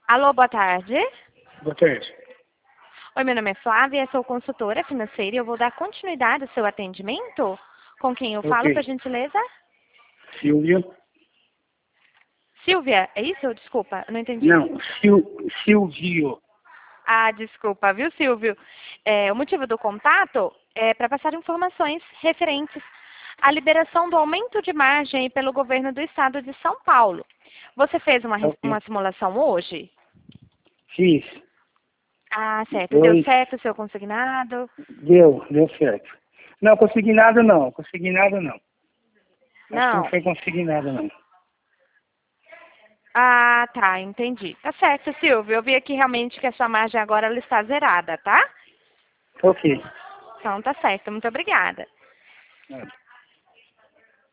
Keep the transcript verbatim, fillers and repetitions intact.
Alô, boa tarde. Boa tarde. Oi, meu nome é Flávia, sou consultora financeira e eu vou dar continuidade ao seu atendimento. Com quem eu falo, Ok. por gentileza? Silvia? Silvia, é isso? Desculpa, eu não entendi. Não, Sil, Silvio. Ah, desculpa, viu, Silvio? É, o motivo do contato é para passar informações referentes à liberação do aumento de margem pelo governo do estado de São Paulo. Você fez uma, res- Ok. uma simulação hoje? Fiz. Ah, certo. Deu Dois. certo o seu consignado? Deu, deu certo. Não, consignado não. Consignado não. Acho que não Não. foi consignado não. Ah, tá, entendi. Tá certo, Silvio. Eu vi aqui realmente que a sua margem agora ela está zerada, tá? Ok. Então tá certo. Muito obrigada. Ah.